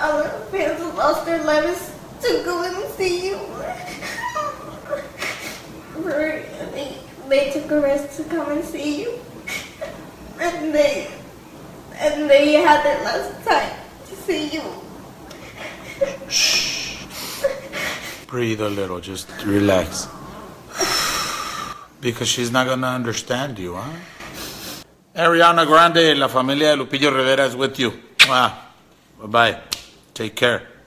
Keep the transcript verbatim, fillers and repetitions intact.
our fans lost their lives to go and see you. They, they took a risk to come and see you. And they, and they had their last time to see you. Shh. Breathe a little, just relax. Because she's not gonna understand you, huh? Ariana Grande, la familia de Lupillo Rivera is with you. Bye-bye. Take care.